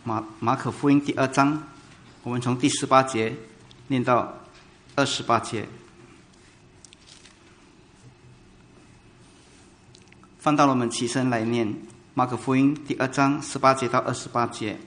马可福音第2章，我们从第18节念到28节。翻到了，我们起身来念马可福音第2章18节到28节。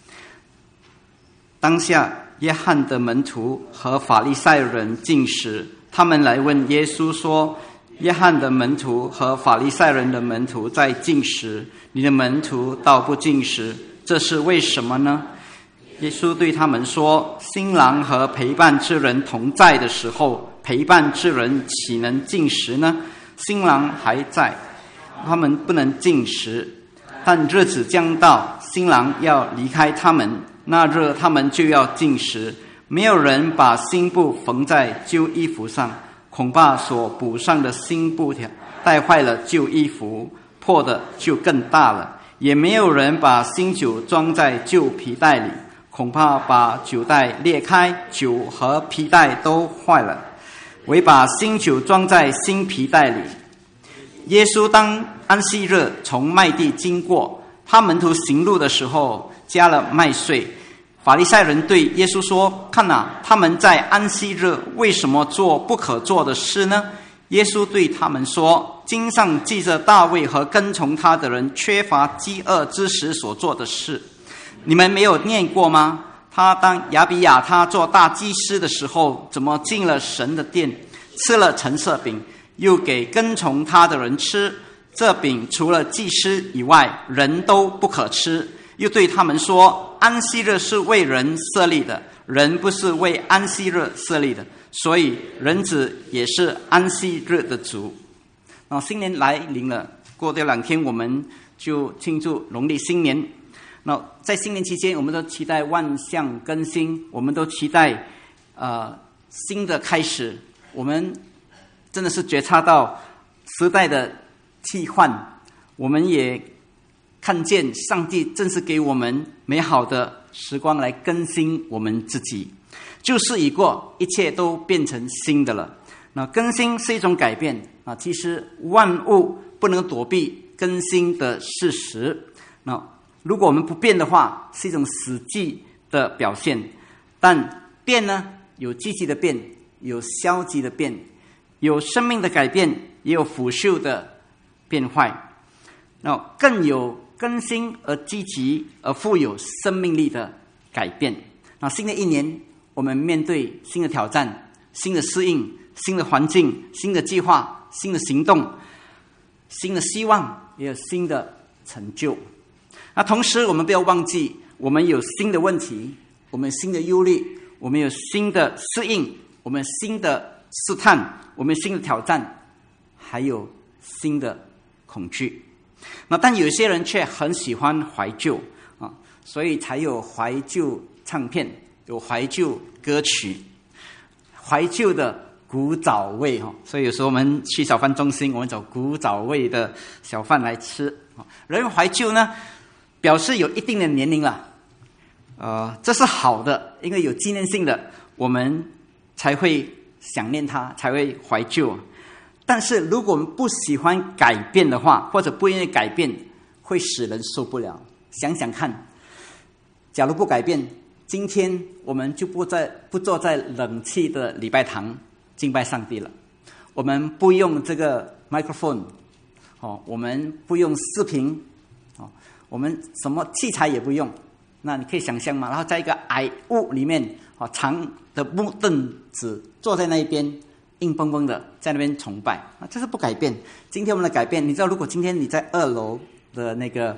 当下，约翰的门徒和法利赛人进食，他们来问耶稣说：约翰的门徒和法利赛人的门徒在进食，你的门徒倒不进食，这是为什么呢？耶稣对他们说：新郎和陪伴之人同在的时候，陪伴之人岂能进食呢？新郎还在，他们不能进食。但日子将到，新郎要离开他们，那日他们就要进食。没有人把新布缝在旧衣服上，恐怕所补上的新布条带坏了旧衣服，破的就更大了。也没有人把新酒装在旧皮袋里，恐怕把酒袋裂开，酒和皮袋都坏了。唯把新酒装在新皮袋里。耶稣当安息日从麦地经过，他门徒行路的时候加了麦穗。法利赛人对耶稣说：看哪，他们在安息日为什么做不可做的事呢？耶稣对他们说：经上记着大卫和跟从他的人缺乏饥饿之时所做的事，你们没有念过吗？他当亚比亚他做大祭司的时候，怎么进了神的殿，吃了陈设饼，又给跟从他的人吃，这饼除了祭司以外，人都不可吃。又对他们说：安息日是为人设立的，人不是为安息日设立的，所以人子也是安息日的主。新年来临了，过掉2天我们就庆祝农历新年。那在新年期间，我们都期待万象更新，我们都期待新的开始。我们真的是觉察到时代的替换，我们也看见上帝正是给我们美好的时光来更新我们自己。旧事已过，一切都变成新的了。那更新是一种改变啊，其实万物不能躲避更新的事实。那如果我们不变的话，是一种死寂的表现。但变呢，有积极的变，有消极的变，有生命的改变，也有腐朽的变坏。那更有更新而积极而富有生命力的改变。那新的一年，我们面对新的挑战、新的适应、新的环境、新的计划、新的行动、新的希望，也有新的成就。那同时，我们不要忘记，我们有新的问题，我们有新的忧虑，我们有新的适应，我们有新的试探，我们有新的挑战，还有新的恐惧。那但有些人却很喜欢怀旧啊，所以才有怀旧唱片，有怀旧歌曲，怀旧的古早味哈。所以有时候我们去小贩中心，我们找古早味的小贩来吃。人怀旧呢，表示有一定的年龄了，这是好的，因为有纪念性的，我们才会想念它，才会怀旧。但是如果我们不喜欢改变的话，或者不愿意改变，会使人受不了。想想看，假如不改变，今天我们就不坐在冷气的礼拜堂敬拜上帝了，我们不用这个 microphone，我们不用视频，我们什么器材也不用。那你可以想象吗？然后在一个矮屋里面，长的木凳子坐在那一边，硬邦邦的在那边崇拜，这是不改变。今天我们的改变，你知道，如果今天你在2楼的那个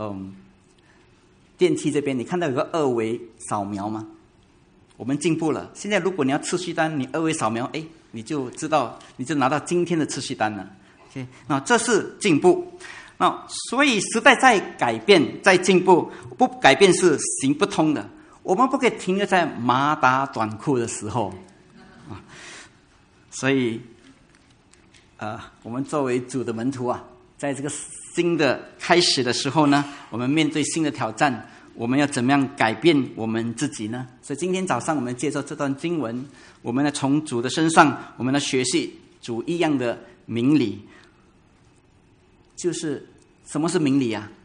电梯这边，你看到有个2维扫描吗？我们进步了。现在如果你要次序单，你2维扫描，你就知道，你就拿到今天的次序单了。OK， 那这是进步。那所以时代在改变，在进步，不改变是行不通的。我们不可以停留在马打短裤的时候啊。所以，我们作为主的门徒啊，在这个新的开始的时候呢，我们面对新的挑战，我们要怎么样改变我们自己呢？所以今天早上我们借着这段经文，我们呢从主的身上，我们来学习主一样的明理。就是什么是明理啊？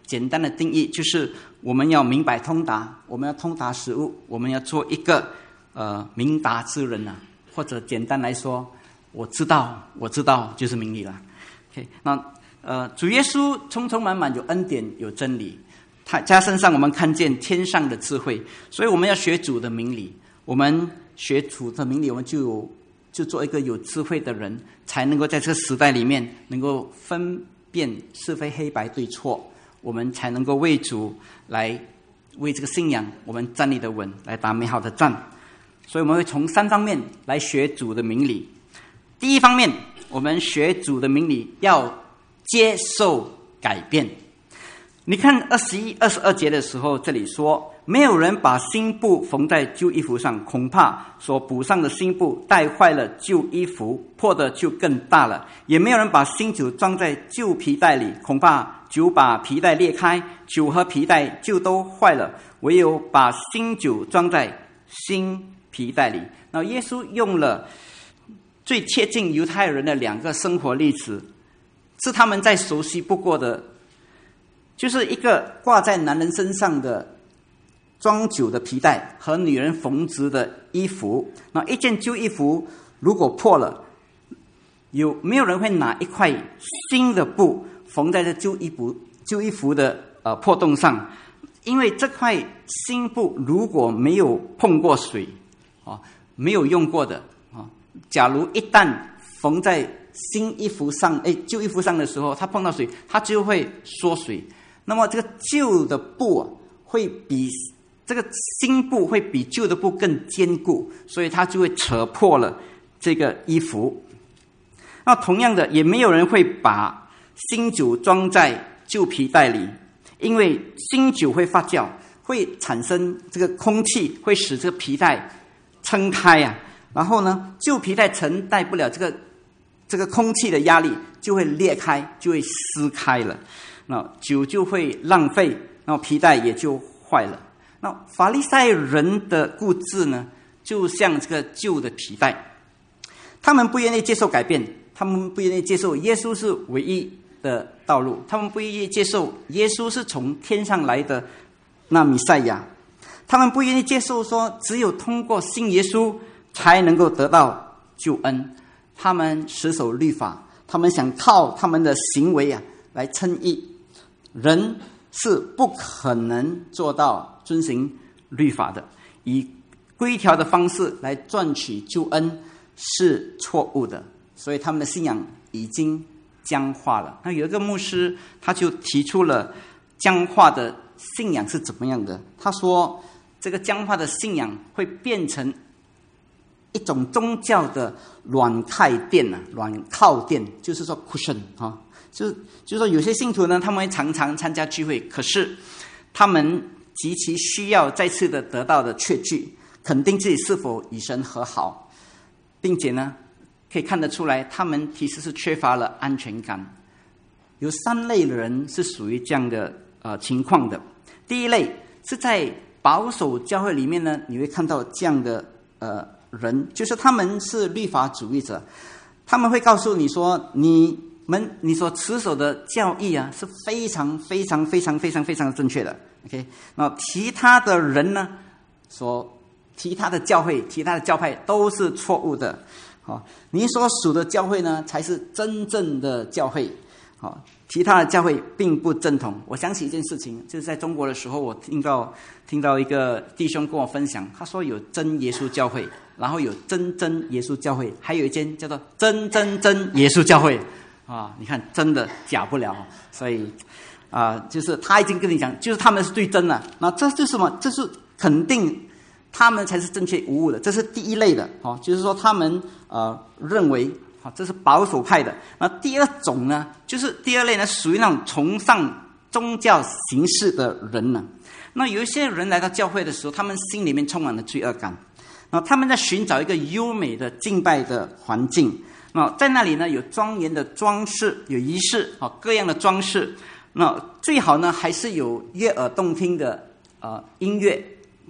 简单的定义就是我们要明白通达，我们要通达事物，我们要做一个明达之人啊，或者简单来说，我知道就是明理了。OK， 那主耶稣充充满满有恩典有真理，他身上我们看见天上的智慧，所以我们要学主的明理。我们学主的明理，我们就做一个有智慧的人，才能够在这个时代里面能够分辨是非黑白对错，我们才能够为主来为这个信仰我们站立的稳，来打美好的战。所以我们会从3方面来学主的明理。第一方面，我们学主的明理要接受改变。你看21、22节的时候，这里说，没有人把新布缝在旧衣服上，恐怕所补上的新布带坏了旧衣服，破的就更大了。也没有人把新酒装在旧皮袋里，恐怕酒把皮袋裂开，酒和皮袋就都坏了。唯有把新酒装在新皮袋里。那耶稣用了最贴近犹太人的2个生活例子，是他们再熟悉不过的，就是一个挂在男人身上的装酒的皮带和女人缝制的衣服。那一件旧衣服如果破了，没有人会拿一块新的布缝在这旧衣服的破洞上，因为这块新布如果没有碰过水没有用过的假如一旦缝在新衣服上旧衣服上的时候，它碰到水，它就会缩水。那么这个旧的布会比这个新布会比旧的布更坚固，所以它就会扯破了这个衣服。那同样的，也没有人会把新酒装在旧皮袋里，因为新酒会发酵，会产生这个空气，会使这个皮带撑开啊。然后呢，旧皮带承担不了这个空气的压力，就会裂开，就会撕开了。那酒就会浪费，然后皮带也就坏了。那法利赛人的固执呢，就像这个旧的皮带，他们不愿意接受改变，他们不愿意接受耶稣是唯一的道路，他们不愿意接受耶稣是从天上来的那弥赛亚，他们不愿意接受说只有通过信耶稣才能够得到救恩。他们死守律法，他们想靠他们的行为来称义。人是不可能做到遵行律法的，以规条的方式来赚取救恩是错误的，所以他们的信仰已经僵化了。那有一个牧师他就提出了僵化的信仰是怎么样的。他说这个僵化的信仰会变成一种宗教的软靠垫，就是说 cushion 就是说有些信徒呢，他们会常常参加聚会，可是他们极其需要再次的得到的确据，肯定自己是否与神和好，并且呢可以看得出来他们其实是缺乏了安全感。有3类人是属于这样的情况的。第一类是在保守教会里面呢，你会看到这样的人，就是他们是律法主义者，他们会告诉你说你所持守的教义是非常非常非常非常非常正确的。 OK， 那其他的人呢，其他的教会其他的教派都是错误的。你所属的教会呢才是真正的教会，其他的教会并不正统。我想起一件事情，就是在中国的时候，我听到一个弟兄跟我分享，他说有真耶稣教会，然后有真耶稣教会，还有一间叫做真耶稣教会你看真的假不了。所以就是他已经跟你讲，就是他们是最真的。那这就是什么？这是肯定他们才是正确无误的，这是第一类的就是说他们认为这是保守派的。那第二种呢，就是第二类呢，属于那种崇尚宗教形式的人呢。那有一些人来到教会的时候，他们心里面充满了罪恶感，那他们在寻找一个优美的敬拜的环境。那在那里呢，有庄严的装饰，有仪式各样的装饰。那最好呢，还是有悦耳动听的音乐。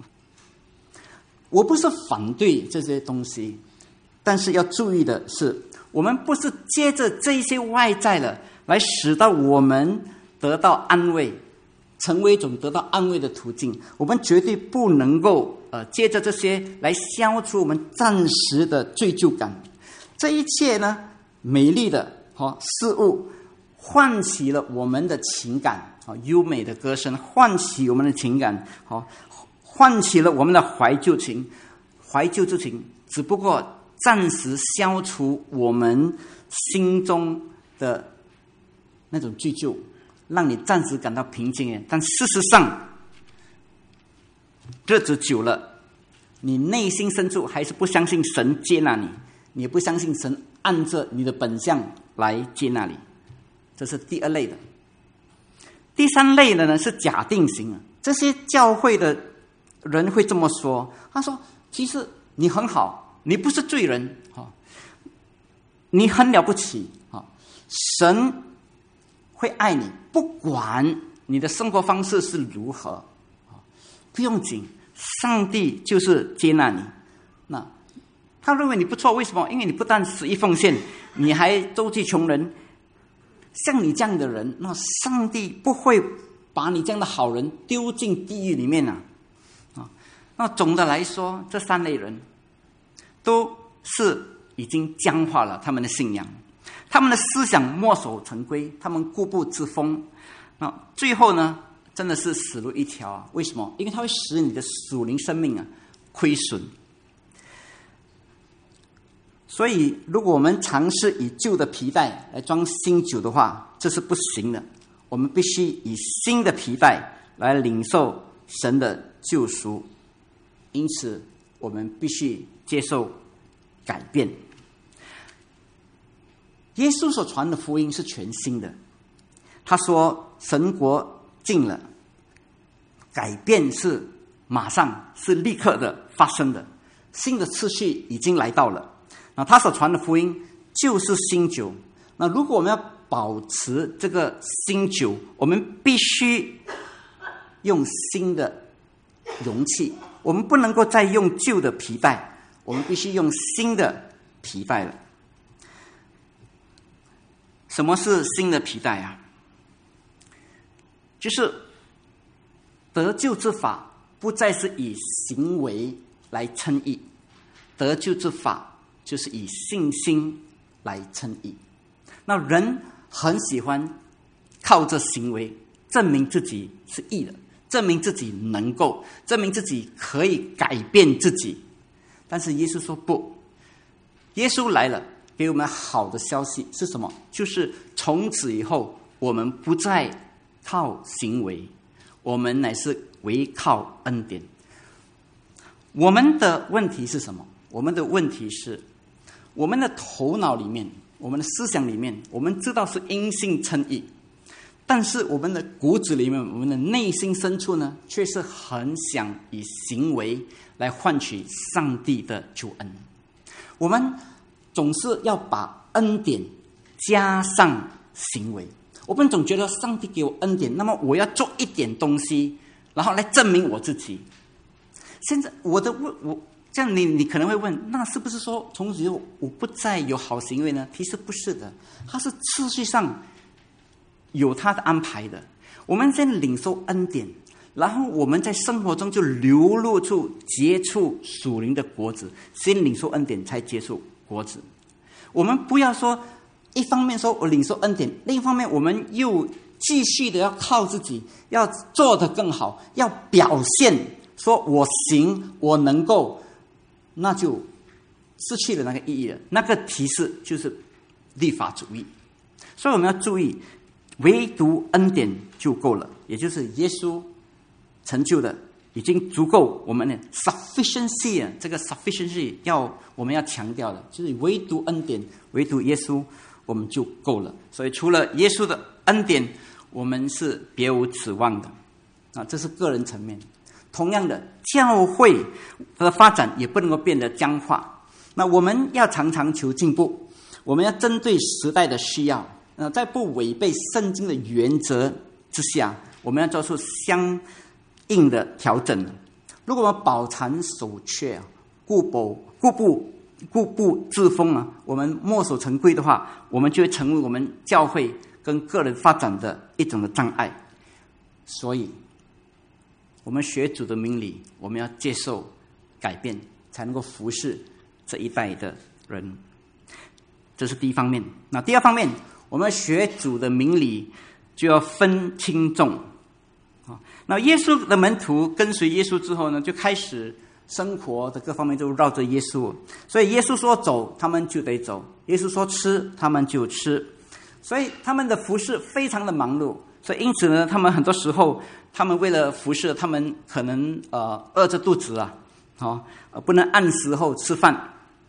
我不是反对这些东西，但是要注意的是，我们不是借着这些外在的来使到我们得到安慰， 成为一种得到安慰的途径。我们绝对不能够借着这些来消除我们暂时的罪疚感。这一切呢，美丽的事物唤起了我们的情感，优美的歌声唤起我们的情感，唤起了我们的怀旧情。怀旧之情只不过暂时消除我们心中的那种罪疚，让你暂时感到平静。但事实上，日子久了，你内心深处还是不相信神接纳你，你也不相信神按着你的本相来接纳你。这是第二类的。第三类的呢，是假定型。这些教会的人会这么说，他说其实你很好，你不是罪人，你很了不起，神会爱你，不管你的生活方式是如何，不用紧，上帝就是接纳你。那他认为你不错，为什么？因为你不但十一奉献，你还周济穷人。像你这样的人，那上帝不会把你这样的好人丢进地狱里面啊！那总的来说，这三类人都是已经僵化了他们的信仰，他们的思想墨守成规，他们固步自封。那最后呢，真的是死路一条啊！为什么？因为它会使你的属灵生命亏损。所以，如果我们尝试以旧的皮带来装新酒的话，这是不行的。我们必须以新的皮带来领受神的救赎。因此，我们必须接受改变。耶稣所传的福音是全新的。他说：“神国近了。”改变是马上、是立刻的发生的，新的次序已经来到了。那他所传的福音就是新酒。那如果我们要保持这个新酒，我们必须用新的容器，我们不能够再用旧的皮带，我们必须用新的皮带了。什么是新的皮带啊？就是得救之法不再是以行为来称义，得救之法就是以信心来称义。那人很喜欢靠着行为证明自己是义的，证明自己能够，证明自己可以改变自己。但是耶稣说不，耶稣来了，给我们好的消息是什么？就是从此以后，我们不再靠行为，我们乃是唯靠恩典。我们的问题是什么？我们的问题是，我们的头脑里面，我们的思想里面，我们知道是因信称义，但是我们的骨子里面，我们的内心深处呢，却是很想以行为来换取上帝的救恩。我们总是要把恩典加上行为，我们总觉得上帝给我恩典，那么我要做一点东西，然后来证明我自己。现在这样你可能会问，那是不是说从此以后我不再有好行为呢？其实不是的，它是次序上有它的安排的。我们先领受恩典，然后我们在生活中就流露出结出属灵的果子。先领受恩典，才结出果子。我们不要说一方面说我领受恩典，另一方面我们又继续的要靠自己，要做得更好，要表现说我行，我能够，那就失去了那个意义了。那个提示就是律法主义。所以我们要注意，唯独恩典就够了，也就是耶稣成就的已经足够。我们的 sufficiency 这个 sufficiency 我们要强调的，就是唯独恩典，唯独耶稣，我们就够了。所以除了耶稣的恩典，我们是别无指望的。这是个人层面。同样的，教会的发展也不能够变得僵化。那我们要常常求进步，我们要针对时代的需要，在不违背圣经的原则之下，我们要做出相应的调整。如果我们饱尝守缺，固步自封我们墨守成规的话，我们就会成为我们教会跟个人发展的一种的障碍。 所以我们学主的命理，我们要接受改变，才能够服侍这一代的人。这是第一方面。那第二方面，我们学主的命理就要分轻重。那耶稣的门徒跟随耶稣之后呢，就开始生活的各方面都绕着耶稣，所以耶稣说走，他们就得走；耶稣说吃，他们就吃。所以他们的服事非常的忙碌，所以因此呢，他们很多时候，他们为了服事，他们可能饿着肚子不能按时候吃饭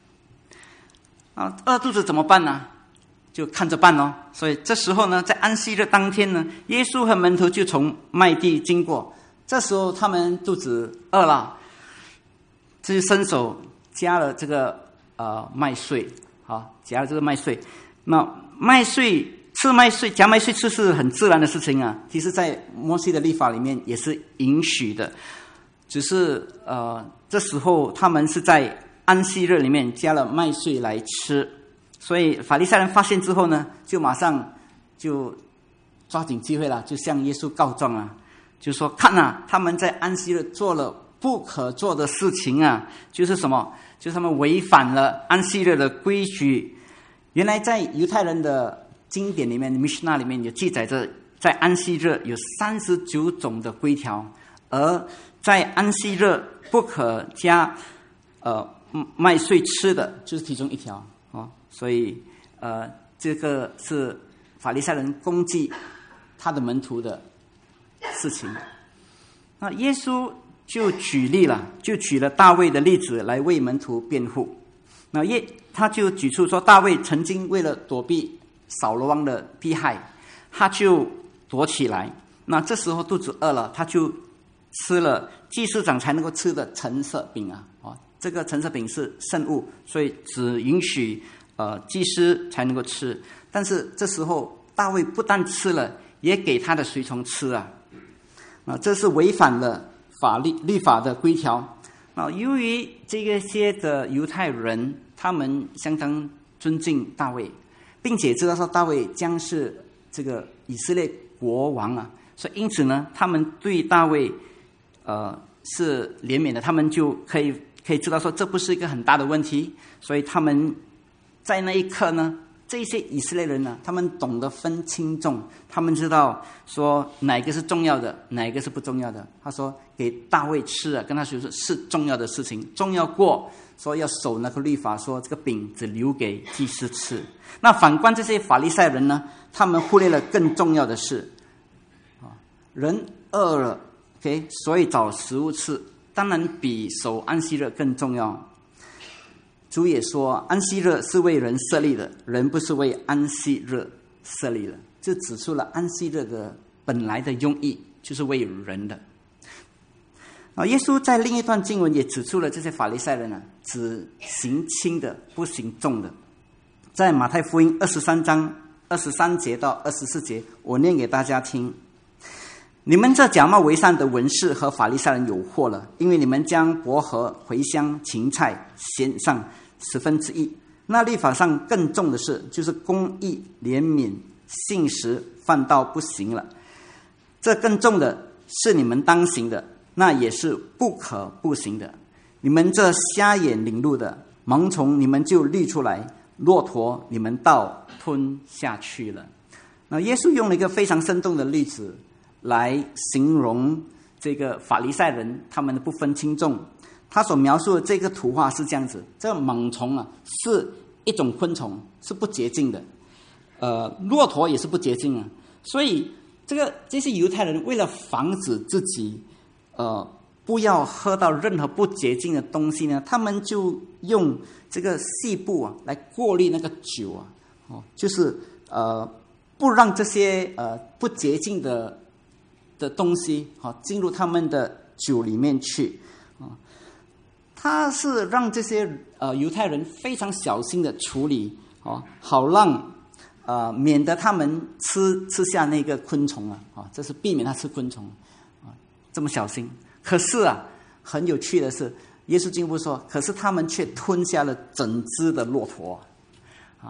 饿肚子怎么办呢？就看着办咯。所以这时候呢，在安息日当天呢，耶稣和门徒就从麦地经过，这时候他们肚子饿了，就伸手夹了这个麦穗，夹了这个麦穗。那麦穗吃麦穗，夹麦穗吃是很自然的事情啊。其实，在摩西的律法里面也是允许的，只是这时候他们是在安息日里面加了麦穗来吃，所以法利赛人发现之后呢，就马上就抓紧机会了，就向耶稣告状啊，就说看啊，他们在安息日做了不可做的事情啊，就是什么？就是他们违反了安息日的规矩。原来在犹太人的经典里面 Mishnah 里面有记载着，在安息日有39种的规条，而在安息日不可加麦穗吃的就是其中一条所以这个是法利赛人攻击他的门徒的事情。那耶稣就举了大卫的例子来为门徒辩护。那他就举出说，大卫曾经为了躲避扫罗王的迫害，他就躲起来。那这时候肚子饿了，他就吃了祭司长才能够吃的陈设饼这个陈设饼是圣物，所以只允许祭司才能够吃。但是这时候大卫不但吃了，也给他的随从吃这是违反了律法的规条。由于这些的犹太人，他们相当尊敬大卫，并且知道说大卫将是这个以色列国王所以因此呢，他们对大卫是怜悯的，他们就可以知道说这不是一个很大的问题。所以他们在那一刻呢，这些以色列人呢，他们懂得分轻重，他们知道说哪个是重要的，哪个是不重要的。他说给大卫吃跟他说是重要的事情，重要过说要守那个律法，说这个饼只留给祭司吃。那反观这些法利赛人呢，他们忽略了更重要的事人饿了所以找食物吃，当然比守安息日更重要。主也说，安息日是为人设立的，人不是为安息日设立的。这指出了安息日的本来的用意，就是为人的。耶稣在另一段经文也指出了这些法利赛人只行轻的，不行重的。在马太福音23章23节到24节，我念给大家听。你们这假冒为善的文士和法利赛人有祸了，因为你们将薄荷、茴香、芹菜献上1/10。那律法上更重的事，就是公义、怜悯、信实，反倒不行了。这更重的是你们当行的，那也是不可不行的。你们这瞎眼领路的，盲从你们就滤出来，骆驼你们倒吞下去了。那耶稣用了一个非常生动的例子来形容这个法利赛人他们的不分轻重。他所描述的这个图画是这样子，这个蟒虫是一种昆虫，是不洁净的，骆驼也是不洁净所以这些犹太人为了防止自己不要喝到任何不洁净的东西呢，他们就用这个细布来过滤那个酒就是不让这些不洁净的东西进入他们的酒里面去他是让这些犹太人非常小心的处理好让免得他们吃下那个昆虫这是避免他吃昆虫这么小心。可是很有趣的是，耶稣进一步说，可是他们却吞下了整只的骆驼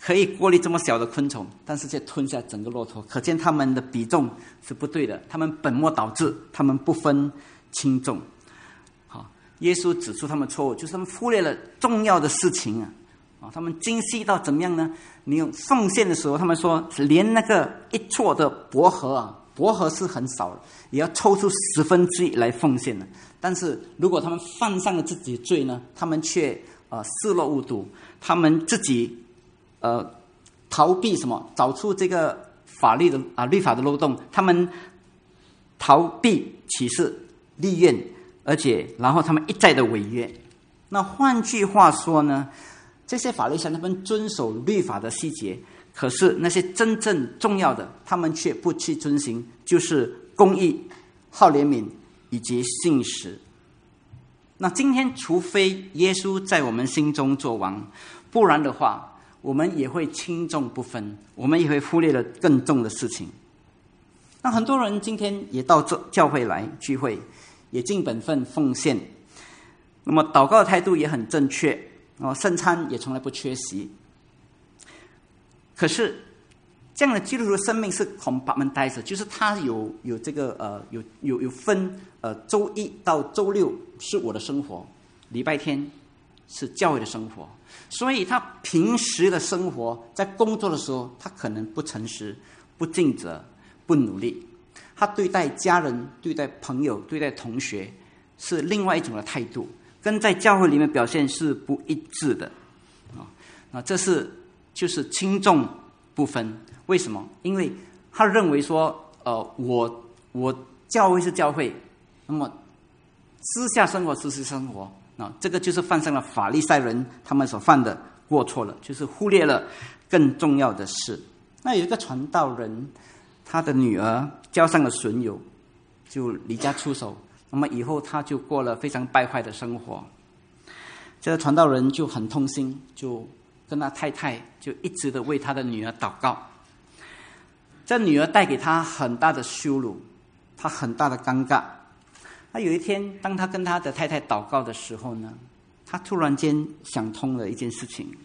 可以过滤这么小的昆虫，但是却吞下整个骆驼，可见他们的比重是不对的，他们本末倒置，他们不分轻重。好，耶稣指出他们错误，就是他们忽略了重要的事情啊！他们精细到怎么样呢？你用奉献的时候，他们说连那个一撮的薄荷啊，薄荷是很少的，也要抽出1/10来奉献的。但是如果他们犯上了自己的罪呢，他们却视若无睹，他们自己逃避什么？找出这个法律的律法的漏洞，他们逃避启示立愿，而且然后他们一再的违约。那换句话说呢，这些法利赛人他们遵守律法的细节，可是那些真正重要的，他们却不去遵行，就是公义、好怜悯以及信实。那今天除非耶稣在我们心中做王，不然的话，我们也会轻重不分，我们也会忽略了更重的事情。那很多人今天也到教会来聚会，也尽本分奉献，那么祷告的态度也很正确，圣餐也从来不缺席。可是这样的基督徒的生命是 compartmentalized， 就是他有这个有分周一到周六是我的生活，礼拜天是教会的生活。所以他平时的生活，在工作的时候，他可能不诚实、不尽责、不努力。他对待家人、对待朋友、对待同学是另外一种的态度，跟在教会里面表现是不一致的。这就是轻重不分。为什么？因为他认为说，我教会是教会，那么私下生活是私下生活。这个就是犯上了法利赛人他们所犯的过错了，就是忽略了更重要的事。那有一个传道人，他的女儿交上了损友，就离家出走，那么以后他就过了非常败坏的生活。这个传道人就很痛心，就跟他太太就一直的为他的女儿祷告。这女儿带给他很大的羞辱，他很大的尴尬。他有一天，当他跟他的太太祷告的时候呢，他突然间想通了一件事情。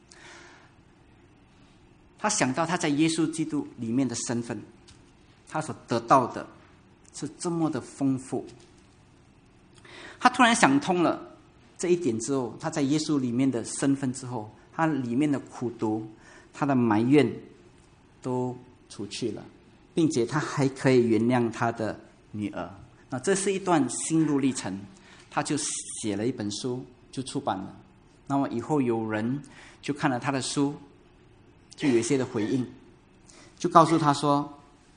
他想到他在耶稣基督里面的身份，他所得到的是这么的丰富。他突然想通了这一点之后，他在耶稣里面的身份之后，他里面的苦毒、他的埋怨都除去了，并且他还可以原谅他的女儿。那这是一段心路历程，他就写了一本书，就出版了。那么以后有人就看了他的书，就有一些的回应，就告诉他说：“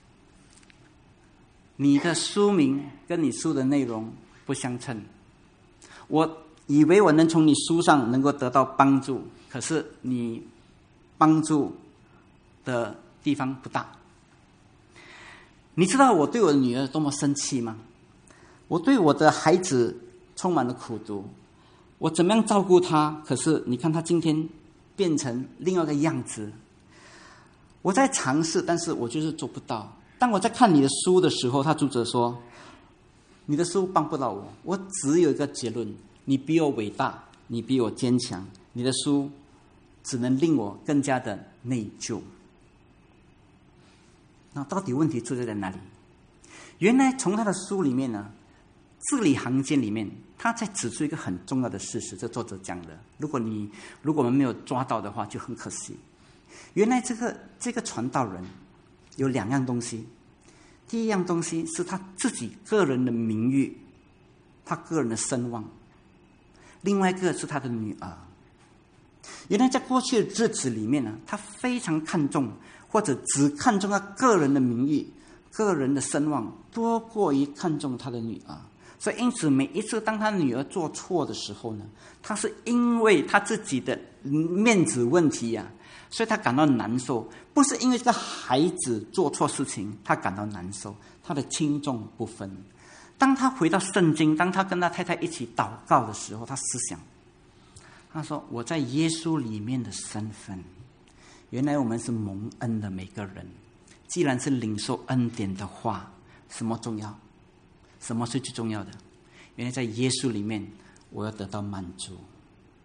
你的书名跟你书的内容不相称。我以为我能从你书上能够得到帮助，可是你帮助的地方不大。你知道我对我的女儿多么生气吗？我对我的孩子充满了苦毒，我怎么样照顾他？可是你看他今天变成另外一个样子。我在尝试，但是我就是做不到。当我在看你的书的时候，他读者说，你的书帮不到我，我只有一个结论：你比我伟大，你比我坚强，你的书只能令我更加的内疚。那到底问题出在哪里？原来从他的书里面呢，字里行间里面，他在指出一个很重要的事实，这作者讲的。如果我们没有抓到的话，就很可惜。原来这个传道人有2样东西。第一样东西是他自己个人的名誉，他个人的声望；另外一个是他的女儿。原来在过去的日子里面呢，他非常看重，或者只看重他个人的名誉、个人的声望，多过于看重他的女儿。所以因此每一次当他女儿做错的时候呢，他是因为他自己的面子问题啊，所以他感到难受，不是因为这个孩子做错事情他感到难受，他的轻重不分。当他回到圣经，当他跟他太太一起祷告的时候，他思想，他说：我在耶稣里面的身份，原来我们是蒙恩的每个人。既然是领受恩典的话，什么重要？什么是最重要的？原来在耶稣里面，我要得到满足。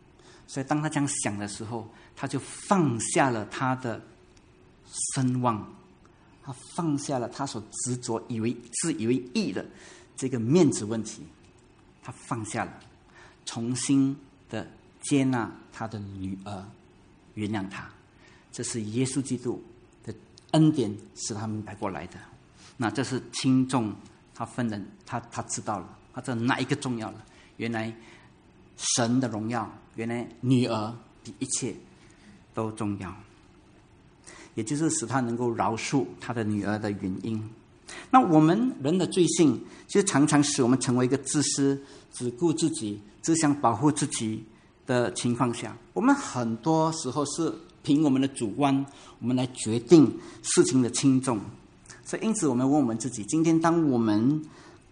所以当他这样想的时候，他就放下了他的声望，他放下了他所执着自以为义的这个面子问题，他放下了，重新的接纳他的女儿，原谅他。这是耶稣基督的恩典使他明白过来的。那这是轻重他分人，他知道了，他知道哪一个重要了。原来神的荣耀，原来女儿比一切都重要，也就是使他能够饶恕他的女儿的原因。那我们人的罪性就常常使我们成为一个自私、只顾自己、只想保护自己的情况下，我们很多时候是凭我们的主观，我们来决定事情的轻重。所以因此我们问我们自己，今天当我们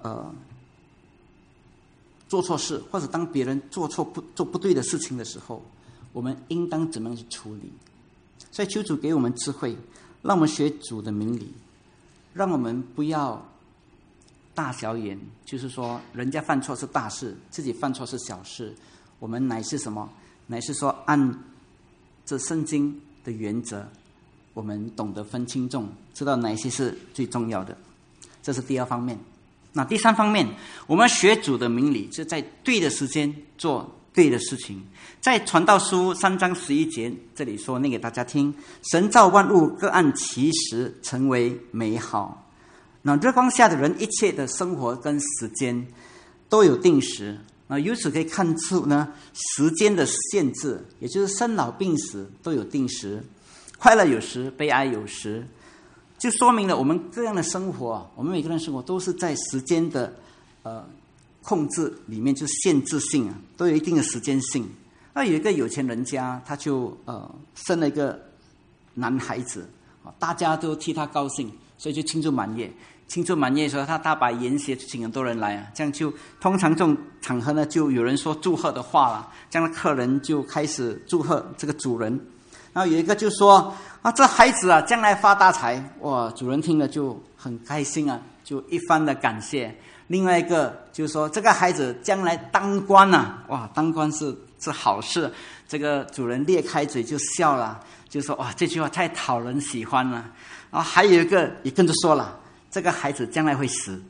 做错事，或者当别人做不对的事情的时候，我们应当怎么样去处理？所以求主给我们智慧，让我们学主的明理，让我们不要大小眼，就是说人家犯错是大事，自己犯错是小事。我们乃是什么？乃是说按这圣经的原则，我们懂得分轻重，知道哪些是最重要的。这是第二方面。那第三方面，我们学主的明理，是在对的时间做对的事情。在传道书3章11节这里说，念给大家听：神造万物各按其时，成为美好。那日光下的人一切的生活跟时间都有定时。那由此可以看出呢，时间的限制，也就是生老病死都有定时，快乐有时，悲哀有时，就说明了我们各样的生活，我们每个人的生活都是在时间的控制里面，就是限制性啊，都有一定的时间性。那有一个有钱人家，他就生了一个男孩子，大家都替他高兴，所以就庆祝满月。庆祝满月的时候，他大摆筵席，请很多人来啊，这样就通常这种场合呢，就有人说祝贺的话了，这样的客人就开始祝贺这个主人。然后有一个就说啊，这孩子啊，将来发大财。哇，主人听了就很开心啊，就一番的感谢。另外一个就说这个孩子将来当官啊，哇，当官是好事。这个主人裂开嘴就笑了，就说哇，这句话太讨人喜欢了。然后还有一个也跟着说了，这个孩子将来会死。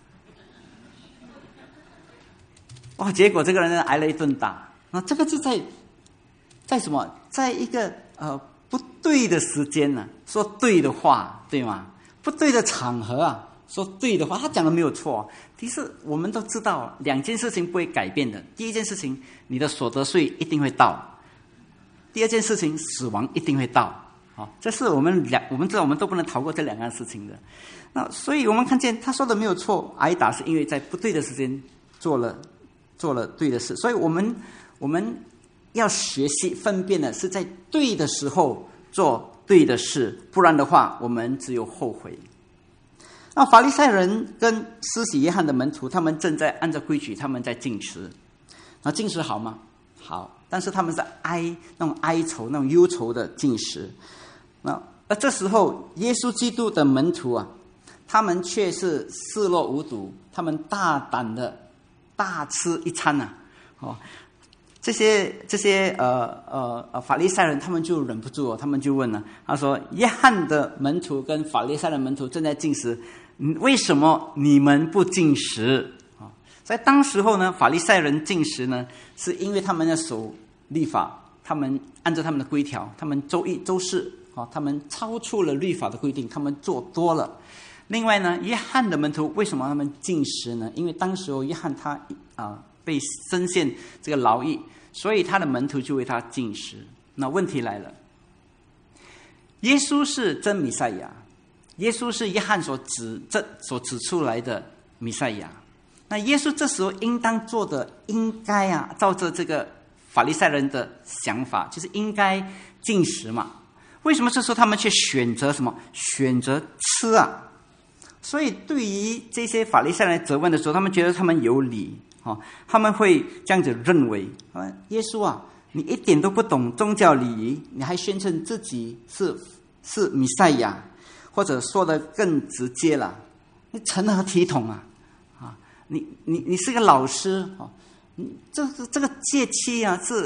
哇，结果这个人挨了一顿打。那这个是在什么？在一个不对的时间呢，说对的话，对吗？不对的场合啊，说对的话，他讲的没有错。其实我们都知道，两件事情不会改变的。第一件事情，你的所得税一定会到；第二件事情，死亡一定会到。这是我们知道，我们都不能逃过这两样事情的。那所以我们看见他说的没有错，挨打是因为在不对的时间做了对的事。所以我们要学习分辨的是在对的时候做对的事，不然的话我们只有后悔。那法利赛人跟施洗约翰的门徒，他们正在按照规矩，他们在禁食。那禁食好吗？好，但是他们是那种哀愁、那种忧愁的禁食。而这时候耶稣基督的门徒啊，他们却是视若无睹，他们大胆的大吃一餐啊。这些法利赛人他们就忍不住，他们就问了，他说：约翰的门徒跟法利赛的门徒正在禁食，为什么你们不禁食？在当时候呢，法利赛人禁食呢，是因为他们要守律法，他们按照他们的规条，他们周一周四他们超出了律法的规定，他们做多了。另外呢，约翰的门徒为什么他们禁食呢？因为当时候约翰他被深陷这个牢狱，所以他的门徒就为他禁食。那问题来了，耶稣是真弥赛亚，耶稣是约翰所指出来的弥赛亚。那耶稣这时候应当做的，应该照着这个法利赛人的想法，就是应该禁食嘛。为什么这时候他们却选择什么？选择吃啊！所以对于这些法利赛人责问的时候，他们觉得他们有理，他们会这样子认为：耶稣啊，你一点都不懂宗教礼仪，你还宣称自己是弥赛亚，或者说的更直接了，你成何体统啊！你是个老师，这个戒期啊，是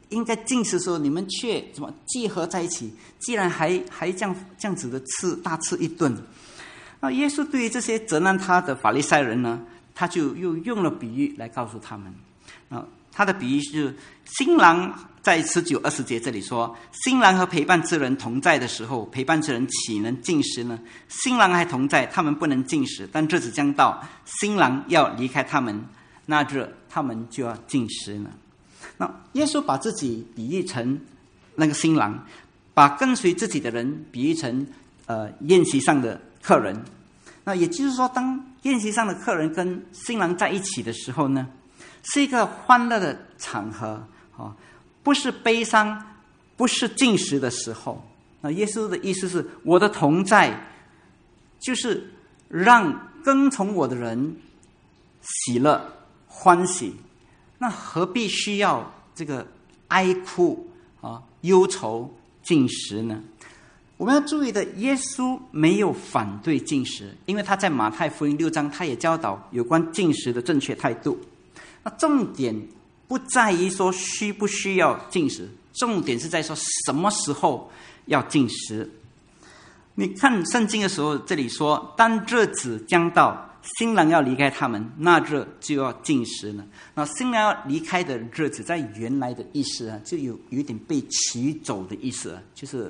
应该禁食的时候，你们却怎么集合在一起？既然还这样子的大吃一顿。那耶稣对于这些责难他的法利赛人呢，他就又用了比喻来告诉他们。他的比喻是新郎在19、20节这里说，新郎和陪伴之人同在的时候，陪伴之人岂能禁食呢？新郎还同在，他们不能禁食，但日子将到，新郎要离开他们，那日他们就要禁食呢。那耶稣把自己比喻成那个新郎，把跟随自己的人比喻成宴席上的客人。那也就是说，当宴席上的客人跟新郎在一起的时候呢，是一个欢乐的场合，不是悲伤，不是禁食的时候。那耶稣的意思是，我的同在就是让跟从我的人喜乐欢喜，那何必需要这个哀哭忧愁禁食呢？我们要注意的，耶稣没有反对禁食，因为他在马太福音6章，他也教导有关禁食的正确态度。那重点不在于说需不需要禁食，重点是在说什么时候要禁食。你看圣经的时候，这里说，当日子将到，新郎要离开他们，那日就要禁食了。那新郎要离开的日子，在原来的意思就有一点被取走的意思，就是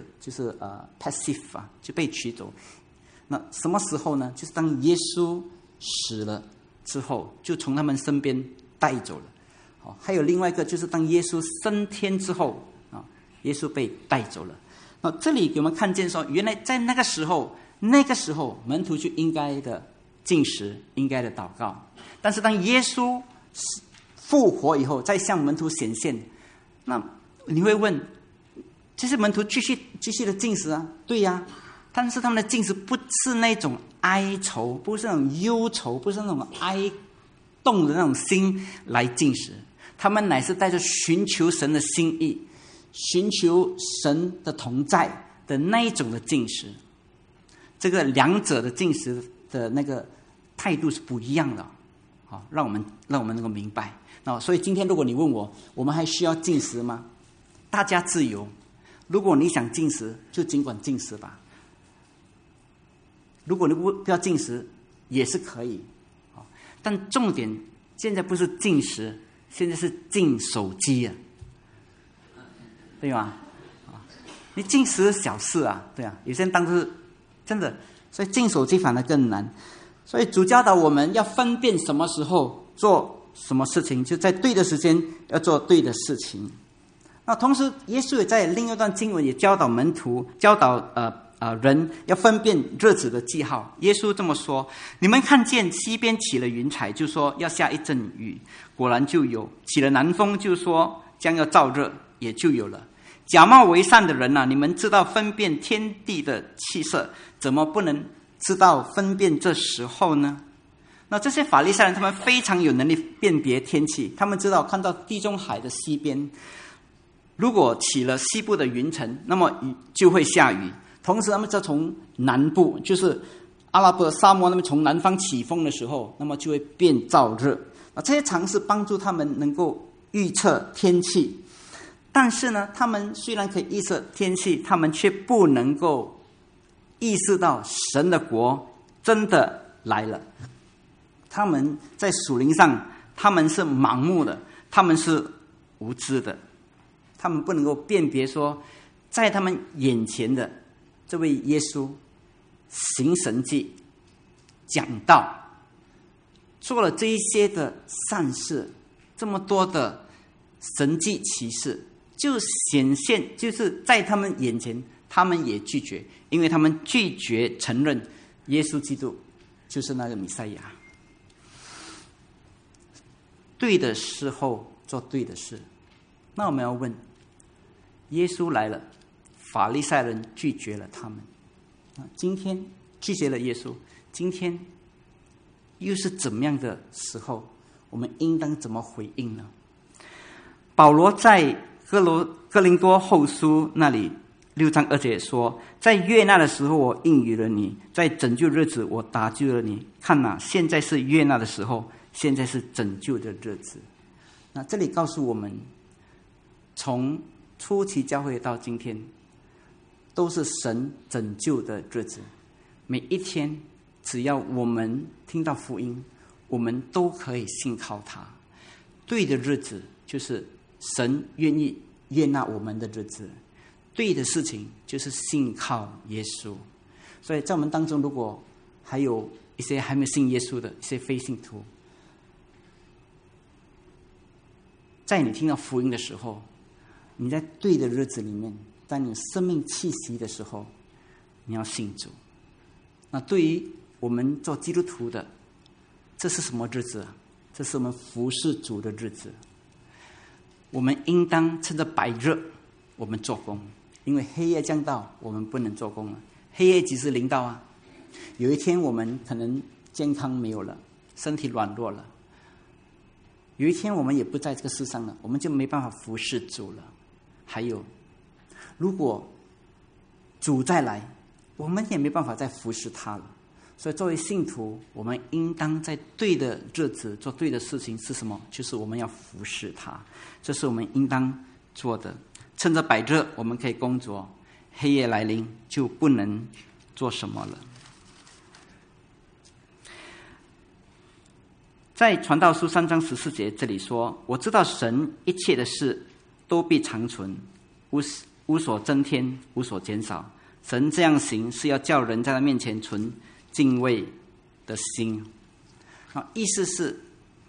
passive 就被取走。那什么时候呢？就是当耶稣死了之后，就从他们身边带走了。还有另外一个，就是当耶稣升天之后耶稣被带走了。那这里给我们看见说，原来在那个时候门徒就应该的禁食，应该的祷告。但是当耶稣复活以后，再向门徒显现，那你会问，这些门徒继续的禁食啊？对呀，但是他们的禁食不是那种哀愁，不是那种忧愁，不是那种哀动的那种心来禁食，他们乃是带着寻求神的心意，寻求神的同在的那一种的禁食。这个两者的禁食的那个态度是不一样的，让我们能够明白。所以今天如果你问我们还需要禁食吗？大家自由，如果你想禁食就尽管禁食吧，如果你不要禁食也是可以。但重点现在不是禁食，现在是禁手机对吗？你禁食是小事对啊，有些人当作是真的，所以禁手机反而更难。所以主教导我们要分辨什么时候做什么事情，就在对的时间要做对的事情。那同时耶稣也在另一段经文也教导门徒，教导人要分辨日子的记号。耶稣这么说，你们看见西边起了云彩，就说要下一阵雨，果然就有；起了南风，就说将要燥热，也就有了。假冒为善的人你们知道分辨天地的气色，怎么不能知道分辨这时候呢？那这些法利赛人他们非常有能力辨别天气，他们知道看到地中海的西边如果起了西部的云层，那么就会下雨。同时他们就从南部，就是阿拉伯沙漠那边从南方起风的时候，那么就会变燥热。这些常识帮助他们能够预测天气。但是呢，他们虽然可以预测天气，他们却不能够意识到神的国真的来了。他们在属灵上他们是盲目的，他们是无知的，他们不能够辨别说在他们眼前的这位耶稣行神迹讲道，做了这一些的善事，这么多的神迹奇事，就显现就是在他们眼前，他们也拒绝，因为他们拒绝承认耶稣基督就是那个弥赛亚。对的时候做对的事。那我们要问，耶稣来了，法利赛人拒绝了他们，今天拒绝了耶稣，今天又是怎么样的时候，我们应当怎么回应呢？保罗在哥林多后书那里6章2节说，在悦纳的时候我应允了你，在拯救日子我搭救了你，看现在是悦纳的时候，现在是拯救的日子。那这里告诉我们， 从初期教会到今天，都是神拯救的日子。每一天，只要我们听到福音，我们都可以信靠他。对的日子就是神愿意悦纳我们的日子，对的事情就是信靠耶稣。所以在我们当中，如果还有一些还没有信耶稣的一些非信徒，在你听到福音的时候，你在对的日子里面，在你生命气息的时候，你要信主。那对于我们做基督徒的，这是什么日子？这是我们服侍主的日子。我们应当趁着白日，我们做工，因为黑夜将到，我们不能做工了。黑夜即是临到啊！有一天我们可能健康没有了，身体软弱了，有一天我们也不在这个世上了，我们就没办法服侍主了。还有，如果主再来，我们也没办法再服侍他了。所以作为信徒，我们应当在对的日子做对的事情是什么？就是我们要服侍他，这是我们应当做的。趁着白日我们可以工作，黑夜来临就不能做什么了。在传道书3章14节这里说，我知道神一切的事都必长存，无所增添，无所减少。神这样行是要叫人在他面前存敬畏的心。意思是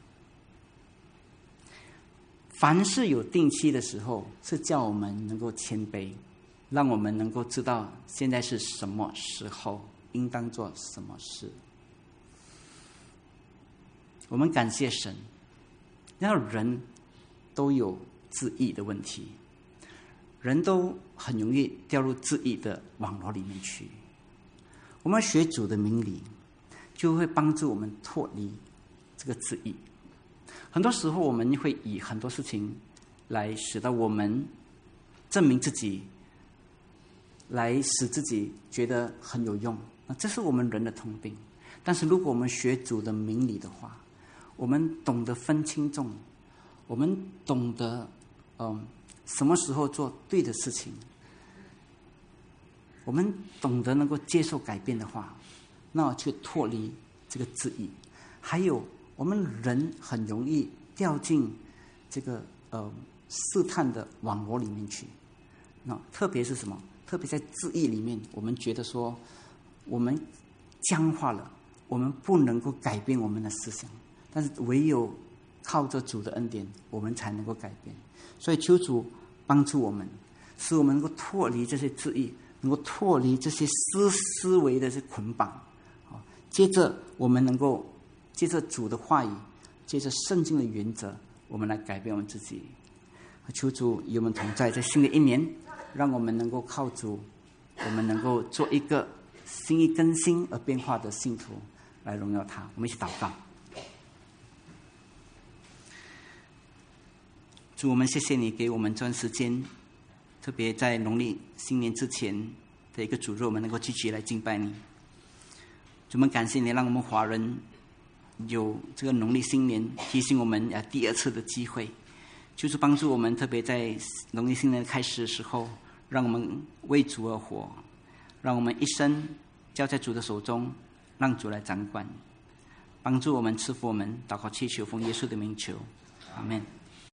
凡是有定期的时候，是叫我们能够谦卑，让我们能够知道现在是什么时候，应当做什么事。我们感谢神，然后人都有自义的问题，人都很容易掉入自义的网络里面去。我们学主的明理，就会帮助我们脱离这个自义。很多时候我们会以很多事情来使到我们证明自己，来使自己觉得很有用，这是我们人的通病。但是如果我们学主的明理的话，我们懂得分轻重，我们懂得什么时候做对的事情，我们懂得能够接受改变的话，那就脱离这个自义。还有我们人很容易掉进这个试探的网络里面去。那特别是什么？特别在自义里面，我们觉得说我们僵化了，我们不能够改变我们的思想，但是唯有靠着主的恩典，我们才能够改变。所以求主帮助我们，使我们能够脱离这些自义，能够脱离这些思维的这捆绑。接着我们能够借着主的话语，借着圣经的原则，我们来改变我们自己。求主与我们同在，在新的一年，让我们能够靠主，我们能够做一个心意更新而变化的信徒，来荣耀他。我们一起祷告。主，我们谢谢你给我们这段时间，特别在农历新年之前的一个主日，我们能够聚集来敬拜你。主，我们感谢你，让我们华人有这个农历新年提醒我们第二次的机会，就是帮助我们，特别在农历新年开始的时候，让我们为主而活，让我们一生交在主的手中，让主来掌管，帮助我们，赐福我们。祷告祈求奉耶稣的名求，阿们。